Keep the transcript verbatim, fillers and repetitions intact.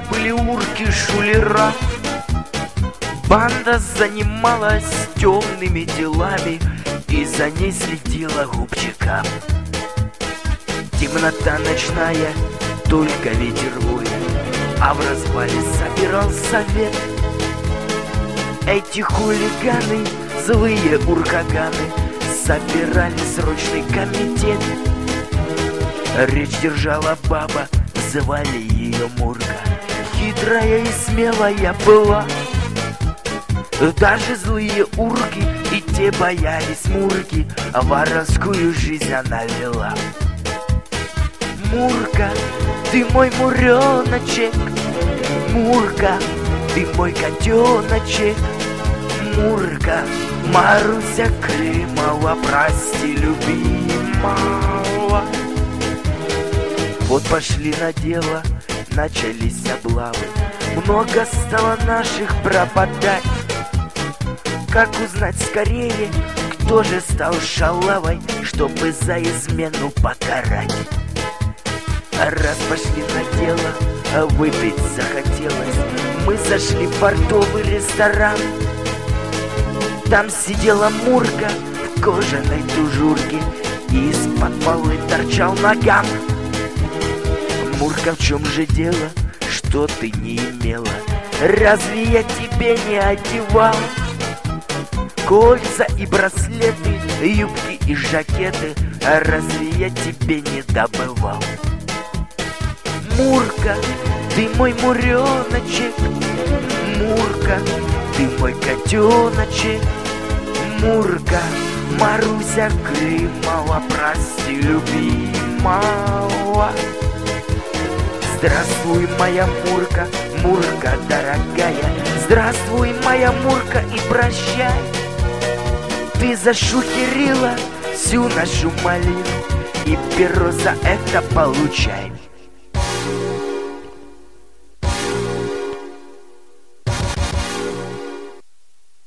были урки-шулера. Банда занималась темными делами, и за ней следила губчика. Темнота ночная, только ветер воет, а в развале собирал совет. Эти хулиганы, злые уркаганы, собирали срочный комитет. Речь держала баба, звали ее Мурка. Хитрая и смелая была. Даже злые урки и те боялись Мурки, а воровскую жизнь она вела. Мурка, ты мой муреночек, Мурка, ты мой котеночек, Мурка, Маруся Климова, прости, любимого. Вот пошли на дело, начались облавы, много стало наших пропадать. Как узнать скорее, кто же стал шалавой, чтобы за измену покарать? Раз пошли на дело, а выпить захотелось, мы зашли в портовый ресторан. Там сидела Мурка в кожаной тужурке, и из-под полы торчал наган. Мурка, в чем же дело, что ты не имела? Разве я тебе не одевал кольца и браслеты, юбки и жакеты? А разве я тебе не добывал? Мурка, ты мой муреночек, Мурка, ты мой котеночек, Мурка, Маруся Климова, прости, любимого. Здравствуй, моя Мурка, Мурка дорогая, здравствуй, моя Мурка, и прощай. Ты зашухерила всю нашу малину, и перо за это получай.